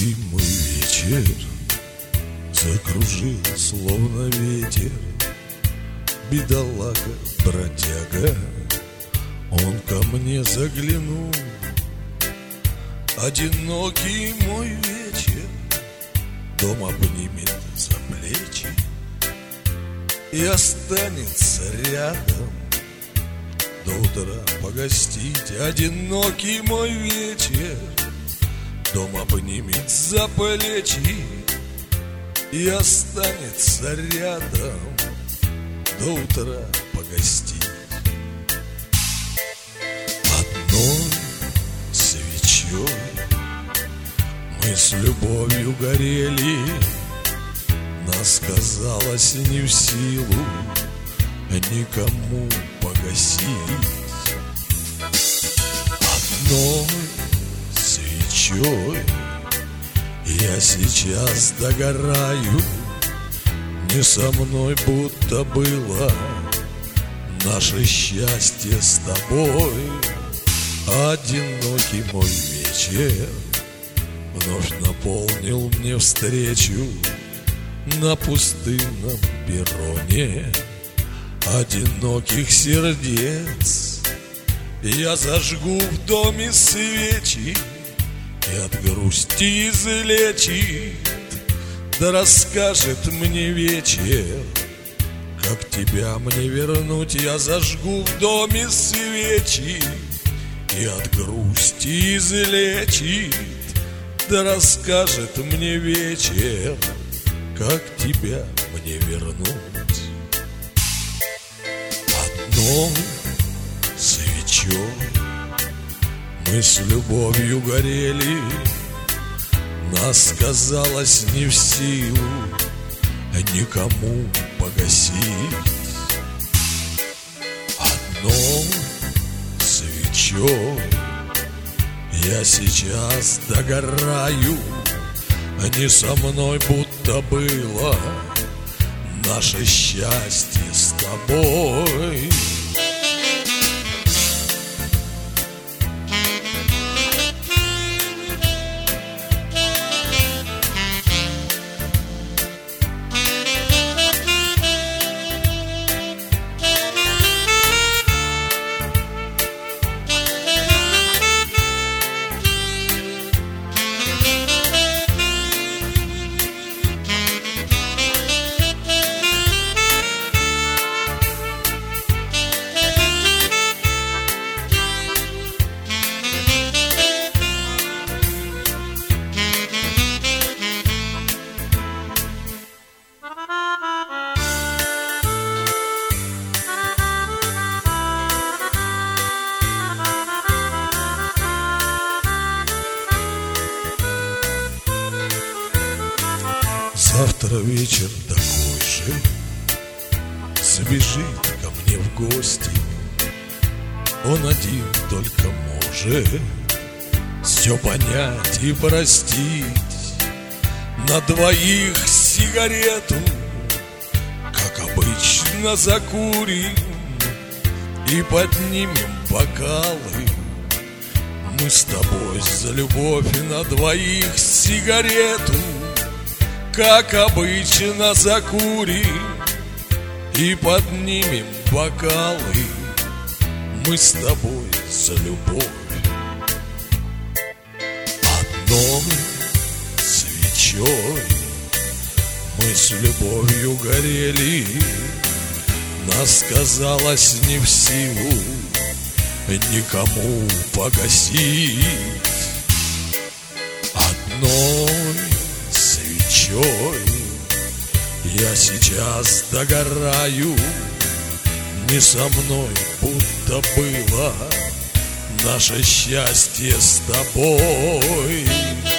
Зимой вечер закружил, словно ветер, бедолага, бродяга. Он ко мне заглянул. Одинокий мой вечер дом обнимет за плечи и останется рядом до утра погостить. Одинокий мой вечер дом обнимет за плечи и останется рядом до утра погостить. Одной свечой мы с любовью горели, нас, казалось, не в силу никому погасить. Одной свечой я сейчас догораю, не со мной будто было наше счастье с тобой. Одинокий мой вечер вновь наполнил мне встречу на пустынном перроне одиноких сердец. Я зажгу в доме свечи и от грусти излечит, да расскажет мне вечер, как тебя мне вернуть. Я зажгу в доме свечи и от грусти излечит, да расскажет мне вечер, как тебя мне вернуть. Одной свечой мы с любовью горели, нас, казалось, не в силу никому погасить. Одной свечой я сейчас догораю, не со мной будто было наше счастье с тобой. Завтра вечер такой же забежит ко мне в гости. Он один только может все понять и простить. На двоих сигарету, как обычно, закурим и поднимем бокалы. Мы с тобой за любовь. На двоих сигарету, как обычно, закурим и поднимем бокалы. Мы с тобой за любовь. Одной свечой мы с любовью горели, нас, казалось, не в силу никому погасить. Одной свечой я сейчас догораю, не со мной будто было наше счастье с тобой.